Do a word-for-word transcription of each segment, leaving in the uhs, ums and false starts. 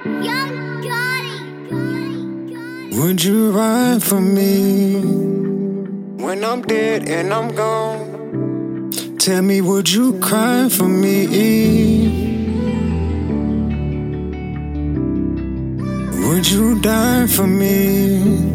Young Gotti. Would you ride for me when I'm dead and I'm gone? Tell me, would you cry for me? Would you die for me?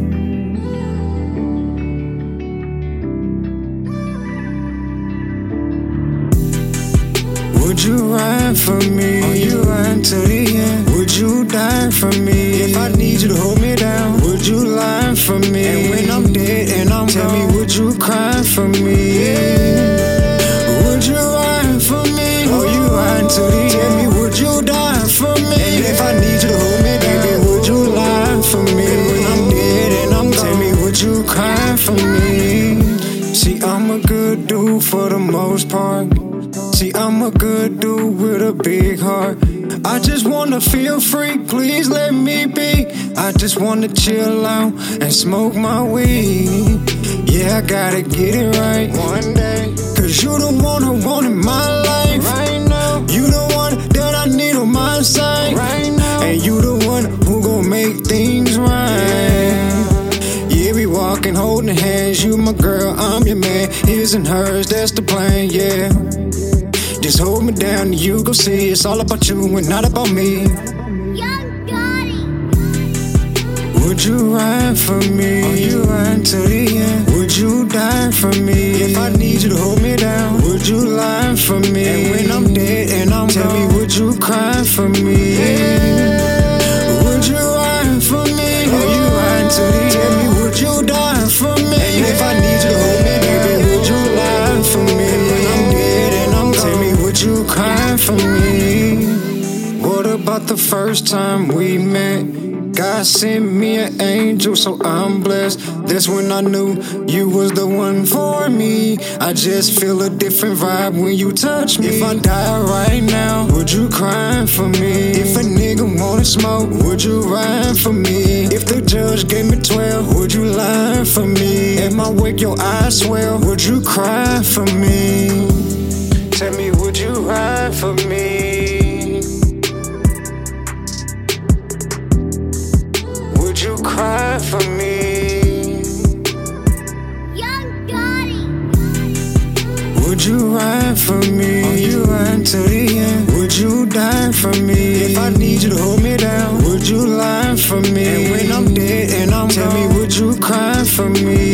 Would you ride for me? Are you ride to the end? Would you die for me? If I need you to hold me down, would you lie for me? And when I'm dead and I'm Tell gone, me, would you cry for me? Yeah. Would you ride for me? Are you ride to the end? Tell me, would you die for me? And if I need you to hold me down, baby, would you lie for me? And when I'm dead and I'm gone, Tell me, would you cry for me? See, I'm a good dude for the most part. See, I'm a good dude with a big heart. I just wanna feel free, please let me be. I just wanna chill out and smoke my weed. Yeah, I gotta get it right one day. Cause you the one I want in my life right now. You the one that I need on my side right now. And you the one who gon' make things right. Yeah, we walking, holding hands. You my girl, I'm your man. His and hers, that's the plan, yeah. Just hold me down and you go see it's all about you and not about me. Young Gotti. Would you ride for me? Are you ride to the end? Would you die for me? If I need you to hold me down, would you lie for me? And when I'm dead and I'm Tell gone, me, would you cry for me? Yeah. Would you ride for me? Are you ride to the end? Tell me, would you die for me? And if I need you to hold me down, baby, would you lie for me? And when I'm dead and I'm Tell me, would you cry for me? What about the first time we met? God sent me an angel, so I'm blessed. That's when I knew you was the one for me. I just feel a different vibe when you touch me. If I die right now, would you cry for me? If a nigga wanna smoke, would you ride for me? If the judge gave me twelve, would you lie for me? Am I wake, your eyes swell, would you cry for me? Tell me, would you ride for me? Would you cry for me? Young Gotti. Would you ride for me? Are you ride to the end? Would you die for me? If I need you to hold me down, would you lie for me? And when I'm dead and I'm Tell gone, me, would you cry for me?